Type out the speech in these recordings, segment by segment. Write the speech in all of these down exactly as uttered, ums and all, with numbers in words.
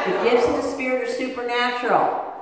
The gifts of the Spirit are supernatural.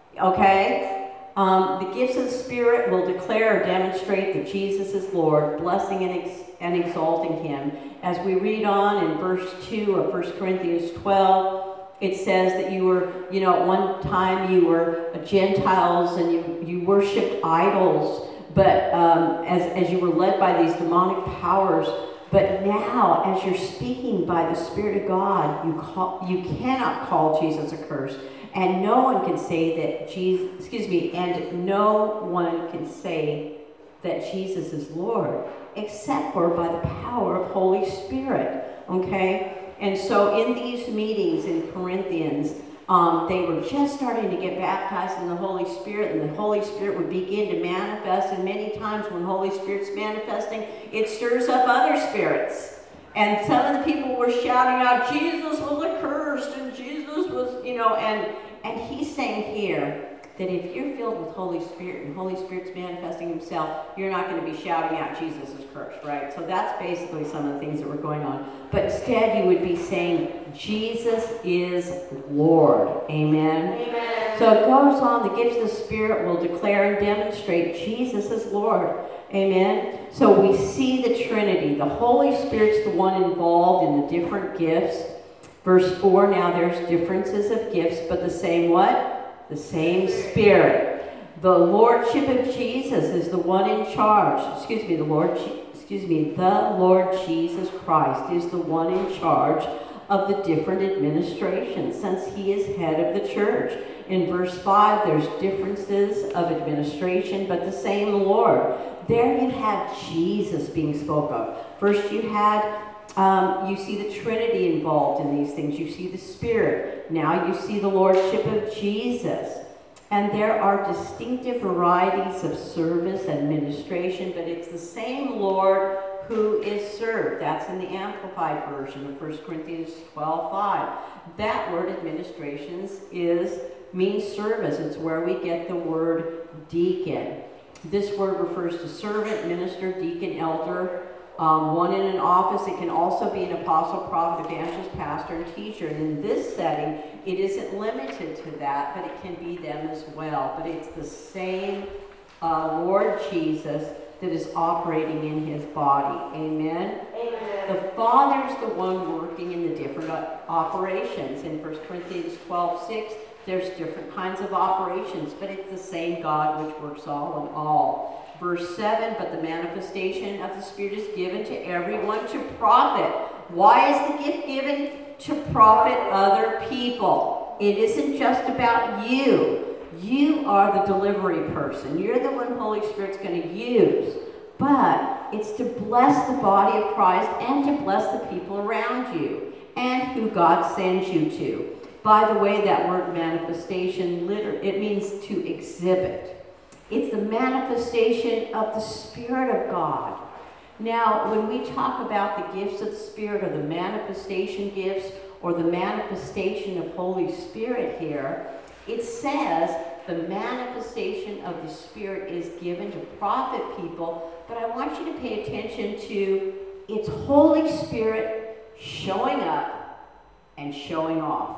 Okay? Um, the gifts of the Spirit will declare or demonstrate that Jesus is Lord, blessing and, ex- and exalting him. As we read on in verse two of First Corinthians twelve, it says that you were, you know, at one time you were Gentiles and you, you worshipped idols, but um, as, as you were led by these demonic powers. But now, as you're speaking by the Spirit of God, you call, you cannot call Jesus accursed. And no one can say that Jesus, excuse me, and no one can say that Jesus is Lord, except for by the power of Holy Spirit, okay? And so in these meetings in Corinthians, um, they were just starting to get baptized in the Holy Spirit, and the Holy Spirit would begin to manifest, and many times when Holy Spirit's manifesting, it stirs up other spirits. And some of the people were shouting out, Jesus was accursed, and Jesus was, you know, and, and he's saying here, that if you're filled with Holy Spirit and Holy Spirit's manifesting himself, you're not going to be shouting out Jesus is cursed, right? So that's basically some of the things that were going on. But instead you would be saying, Jesus is Lord. Amen? Amen. So it goes on, the gifts of the Spirit will declare and demonstrate Jesus is Lord. Amen? So we see the Trinity. The Holy Spirit's the one involved in the different gifts. Verse four, now there's differences of gifts, but the same what? The same Spirit. The Lordship of Jesus is the one in charge. Excuse me, the Lord, excuse me, the Lord Jesus Christ is the one in charge of the different administrations, since he is head of the church. In verse five, there's differences of administration, but the same Lord. There you have Jesus being spoke of. First you had Um, you see the Trinity involved in these things. You see the Spirit. Now you see the Lordship of Jesus. And there are distinctive varieties of service and administration, but it's the same Lord who is served. That's in the Amplified version of First Corinthians twelve five. That word administrations is means service. It's where we get the word deacon. This word refers to servant, minister, deacon, elder, Um, one in an office. It can also be an apostle, prophet, evangelist, pastor, and teacher. And in this setting, it isn't limited to that, but it can be them as well. But it's the same uh, Lord Jesus that is operating in his body. Amen? Amen. The Father's the one working in the different operations. In First Corinthians twelve six, there's different kinds of operations, but it's the same God which works all in all. Verse seven, but the manifestation of the Spirit is given to everyone to profit. Why is the gift given? To profit other people. It isn't just about you. You are the delivery person. You're the one Holy Spirit's going to use. But it's to bless the body of Christ and to bless the people around you and who God sends you to. By the way, that word manifestation, literally, it means to exhibit. It's the manifestation of the Spirit of God. Now, when we talk about the gifts of the Spirit or the manifestation gifts or the manifestation of Holy Spirit here, it says the manifestation of the Spirit is given to profit people, but I want you to pay attention to it's Holy Spirit showing up and showing off.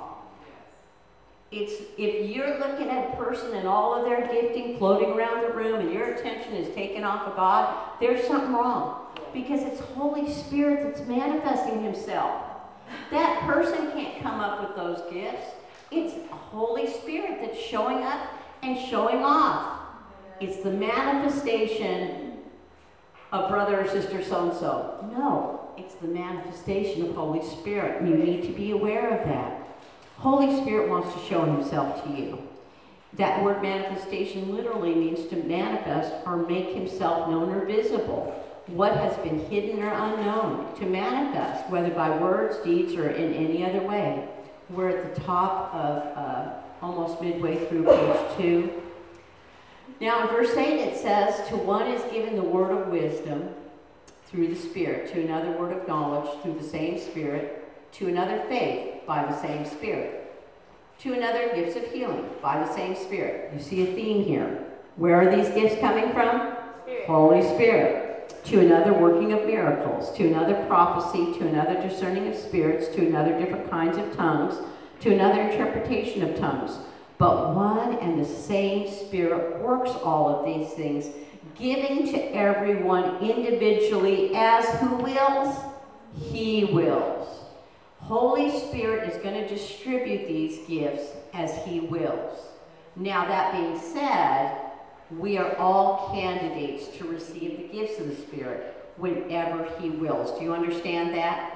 It's, if you're looking at a person and all of their gifting floating around the room and your attention is taken off of God, there's something wrong. Because it's Holy Spirit that's manifesting himself. That person can't come up with those gifts. It's Holy Spirit that's showing up and showing off. It's the manifestation of brother or sister so-and-so. No, it's the manifestation of Holy Spirit. You need to be aware of that. Holy Spirit wants to show himself to you. That word manifestation literally means to manifest or make himself known or visible. What has been hidden or unknown, to manifest, whether by words, deeds, or in any other way. We're at the top of uh, almost midway through page two. Now in verse eight it says, to one is given the word of wisdom through the Spirit, to another word of knowledge through the same Spirit, to another faith by the same Spirit, to another gifts of healing by the same Spirit. You see a theme here. Where are these gifts coming from? Spirit. Holy Spirit. To another working of miracles, to another prophecy, to another discerning of spirits, to another different kinds of tongues, to another interpretation of tongues. But one and the same Spirit works all of these things, giving to everyone individually as who wills? He wills. Holy Spirit is going to distribute these gifts as He wills. Now, that being said, we are all candidates to receive the gifts of the Spirit whenever He wills. Do you understand that?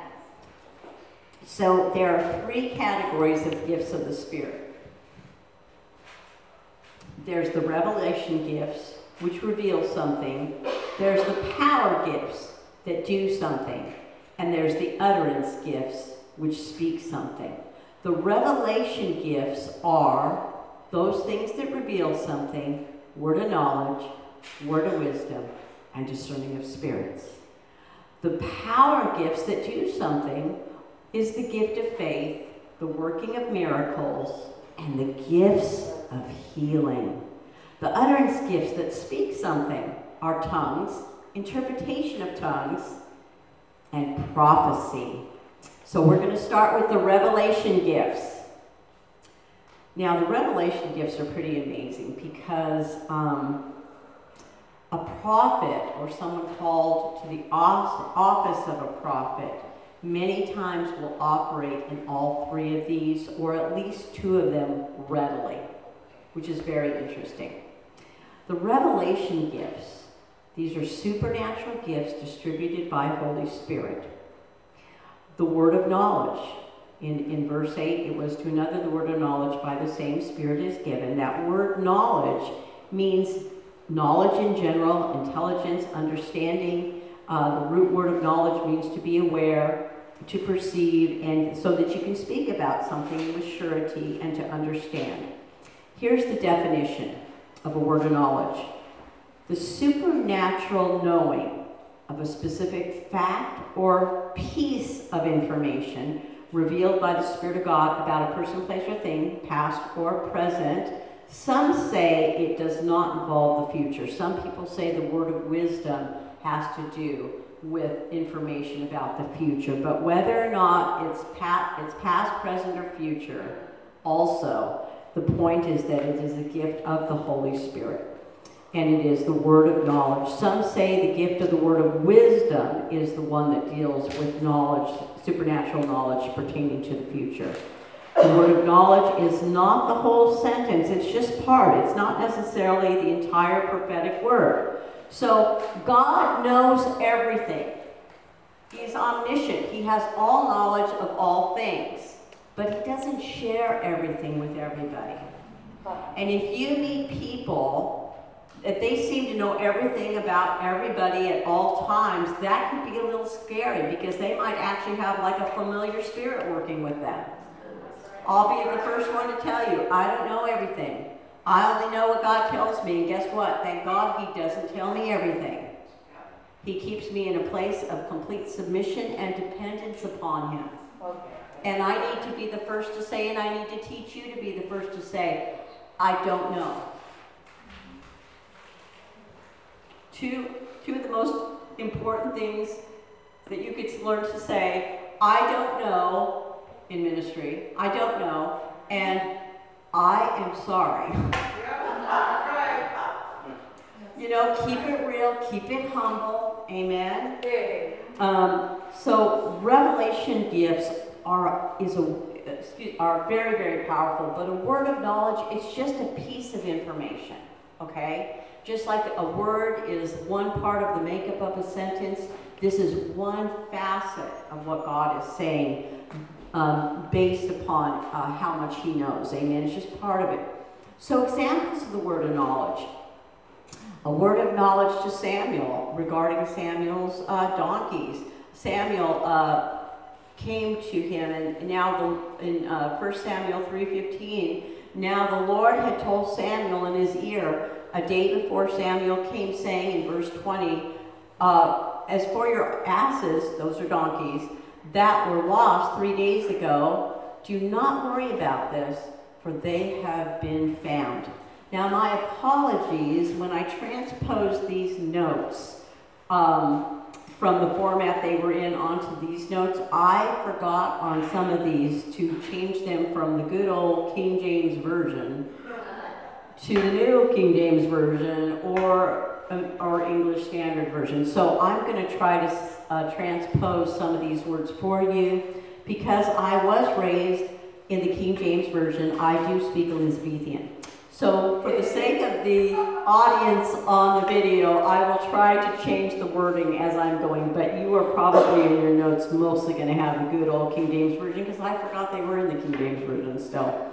So there are three categories of gifts of the Spirit. There's the revelation gifts, which reveal something. There's the power gifts that do something. And there's the utterance gifts, which speak something. The revelation gifts are those things that reveal something: word of knowledge, word of wisdom, and discerning of spirits. The power gifts that do something is the gift of faith, the working of miracles, and the gifts of healing. The utterance gifts that speak something are tongues, interpretation of tongues, and prophecy. So we're going to start with the revelation gifts. Now, the revelation gifts are pretty amazing because um, a prophet, or someone called to the office of a prophet, many times will operate in all three of these, or at least two of them readily, which is very interesting. The revelation gifts, these are supernatural gifts distributed by Holy Spirit. The word of knowledge, in, in verse eight, it was to another the word of knowledge by the same Spirit is given. That word knowledge means knowledge in general, intelligence, understanding. Uh, the root word of knowledge means to be aware, to perceive, and so that you can speak about something with surety and to understand. Here's the definition of a word of knowledge: the supernatural knowing of a specific fact or piece of information revealed by the Spirit of God about a person, place, or thing, past or present. Some say it does not involve the future. Some people say the word of wisdom has to do with information about the future. But whether or not it's, pa- it's past, present, or future, also, the point is that it is a gift of the Holy Spirit. And it is the word of knowledge. Some say the gift of the word of wisdom is the one that deals with knowledge, supernatural knowledge pertaining to the future. The word of knowledge is not the whole sentence, it's just part. It's not necessarily the entire prophetic word. So God knows everything. He's omniscient. He has all knowledge of all things. But He doesn't share everything with everybody. And if you meet people that they seem to know everything about everybody at all times, that could be a little scary because they might actually have like a familiar spirit working with them. I'll be the first one to tell you, I don't know everything. I only know what God tells me, and guess what? Thank God He doesn't tell me everything. He keeps me in a place of complete submission and dependence upon Him. And I need to be the first to say, and I need to teach you to be the first to say, I don't know. Two, two of the most important things that you could learn to say, I don't know in ministry, I don't know, and I am sorry. You know, keep it real, keep it humble, amen? Um, so revelation gifts are, is a, excuse, are very, very powerful, but a word of knowledge, it's just a piece of information, okay? Just like a word is one part of the makeup of a sentence, this is one facet of what God is saying um, based upon uh, how much He knows. Amen. It's just part of it. So examples of the word of knowledge. A word of knowledge to Samuel regarding Samuel's uh, donkeys. Samuel uh, came to him, and now the, in uh, First Samuel three fifteen, now the Lord had told Samuel in his ear a day before Samuel came, saying in verse twenty, uh, as for your asses, those are donkeys, that were lost three days ago, do not worry about this, for they have been found. Now, my apologies when I transpose these notes um, from the format they were in onto these notes. I forgot on some of these to change them from the good old King James Version to the new King James Version or, um, or English Standard Version. So I'm going to try to uh, transpose some of these words for you. Because I was raised in the King James Version, I do speak Elizabethan. So for the sake of the audience on the video, I will try to change the wording as I'm going, but you are probably in your notes mostly going to have the good old King James Version, because I forgot they were in the King James Version still.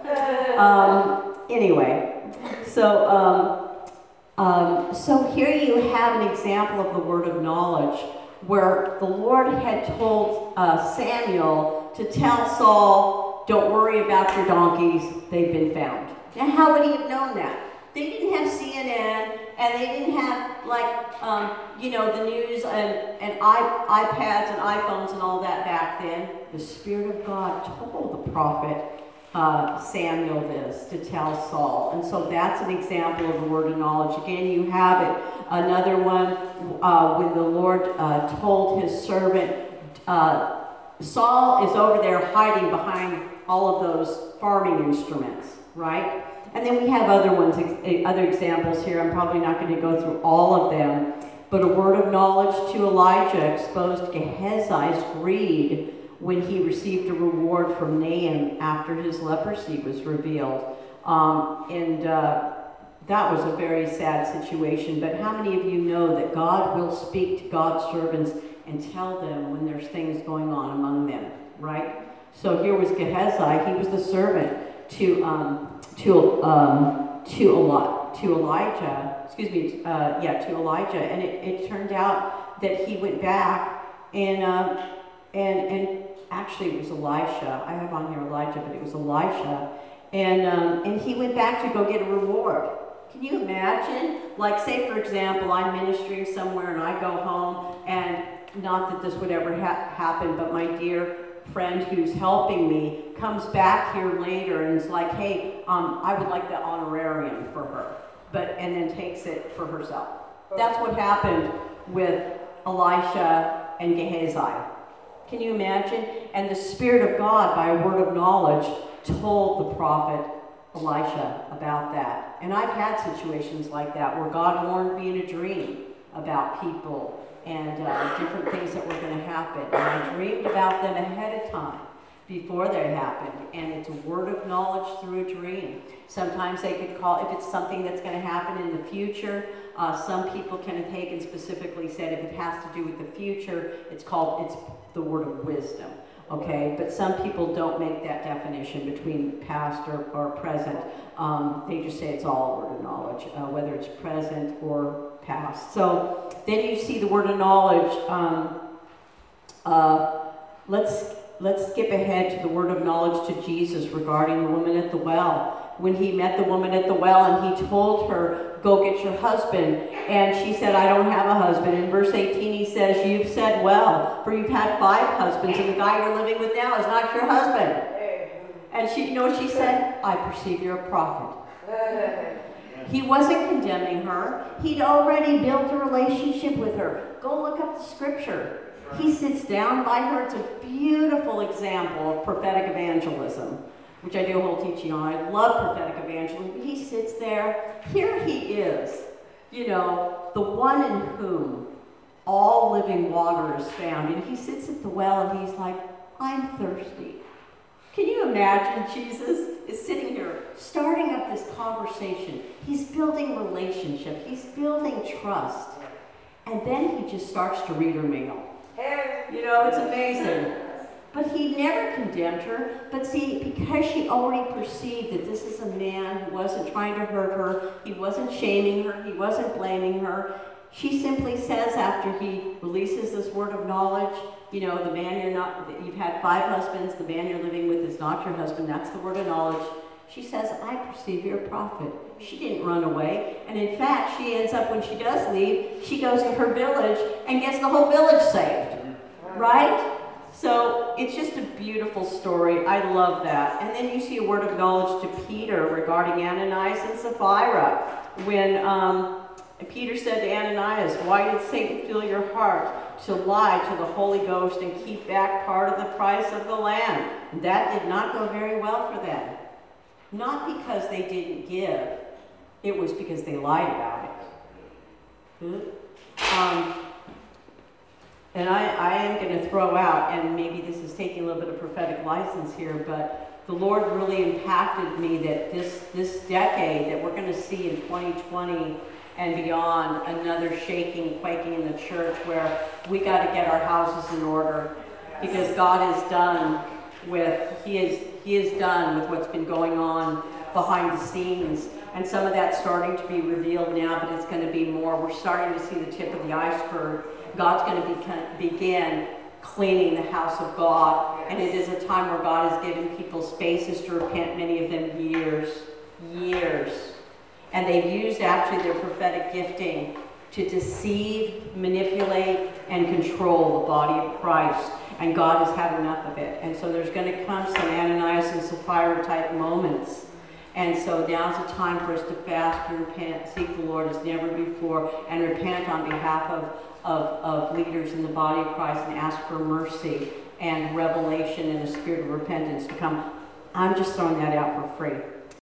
Um, anyway, so, um, um, so here you have an example of the word of knowledge, where the Lord had told uh, Samuel to tell Saul, don't worry about your donkeys, they've been found. Now, how would he have known that? They didn't have C N N, and they didn't have, like, um, you know, the news and, and I, iPads and iPhones and all that back then. The Spirit of God told the prophet uh, Samuel this to tell Saul. And so that's an example of the word of knowledge. Again, you have it. Another one, uh, when the Lord uh, told his servant, uh, Saul is over there hiding behind all of those farming instruments, right? And then we have other ones, ex- other examples here. I'm probably not going to go through all of them. But a word of knowledge to Elijah exposed Gehazi's greed when he received a reward from Naaman after his leprosy was revealed. Um, and uh, that was a very sad situation. But how many of you know that God will speak to God's servants and tell them when there's things going on among them, right? So here was Gehazi. He was the servant to um, to um, to Eli- to Elijah. Excuse me, uh, yeah, to Elijah. And it, it turned out that he went back and uh, and and actually it was Elisha. I have on here Elijah, but it was Elisha. And um, and he went back to go get a reward. Can you imagine? Like, say for example, I'm ministering somewhere and I go home, and not that this would ever ha- happen, but my dear friend who's helping me comes back here later and is like, hey, um, I would like the honorarium for her, but and then takes it for herself. That's what happened with Elisha and Gehazi. Can you imagine? And the Spirit of God, by a word of knowledge, told the prophet Elisha about that. And I've had situations like that where God warned me in a dream about people and uh, different things that were going to happen. And I dreamed about them ahead of time before they happened. And it's a word of knowledge through a dream. Sometimes they could call, if it's something that's going to happen in the future, uh, some people, Kenneth Hagin specifically said, if it has to do with the future, it's called, it's the word of wisdom. Okay, but some people don't make that definition between past or, or present. Um, they just say it's all a word of knowledge, uh, whether it's present or past. So then you see the word of knowledge. Um, uh, let's let's skip ahead to the word of knowledge to Jesus regarding the woman at the well. When he met the woman at the well and he told her, go get your husband. And she said, I don't have a husband. In verse eighteen, he says, you've said well, for you've had five husbands, and the guy you're living with now is not your husband. And she, you know what she said? I perceive you're a prophet. He wasn't condemning her. He'd already built a relationship with her. Go look up the scripture. He sits down by her. It's a beautiful example of prophetic evangelism, which I do a whole teaching on. I love prophetic evangelism. He sits there. Here he is, you know, the one in whom all living water is found. And he sits at the well and he's like, I'm thirsty. Can you imagine Jesus is sitting here starting up this conversation? He's building relationship. He's building trust. And then he just starts to read her mail. You know, it's amazing. But he never condemned her. But see, because she already perceived that this is a man who wasn't trying to hurt her, he wasn't shaming her, he wasn't blaming her, she simply says after he releases this word of knowledge, you know, the man you're not, you've had five husbands, the man you're living with is not your husband, that's the word of knowledge. She says, I perceive you're a prophet. She didn't run away. And in fact, she ends up, when she does leave, she goes to her village and gets the whole village saved. Right? So it's just a beautiful story. I love that. And then you see a word of knowledge to Peter regarding Ananias and Sapphira. When um, Peter said to Ananias, why did Satan fill your heart to lie to the Holy Ghost and keep back part of the price of the land. That did not go very well for them. Not because they didn't give, it was because they lied about it. Um, and I, I am going to throw out, and maybe this is taking a little bit of prophetic license here, but the Lord really impacted me that this, this decade that we're going to see in twenty twenty and beyond, another shaking, quaking in the church where we got to get our houses in order, because God is done with, he is, he is done with what's been going on behind the scenes. And some of that's starting to be revealed now, but it's going to be more. We're starting to see the tip of the iceberg. God's going to be, begin cleaning the house of God. And it is a time where God has given people spaces to repent, many of them years, years. And they've used actually their prophetic gifting to deceive, manipulate, and control the body of Christ. And God has had enough of it. And so there's going to come some Ananias and Sapphira type moments. And so now's the time for us to fast and repent, seek the Lord as never before, and repent on behalf of, of, of leaders in the body of Christ and ask for mercy and revelation and a spirit of repentance to come. I'm just throwing that out for free.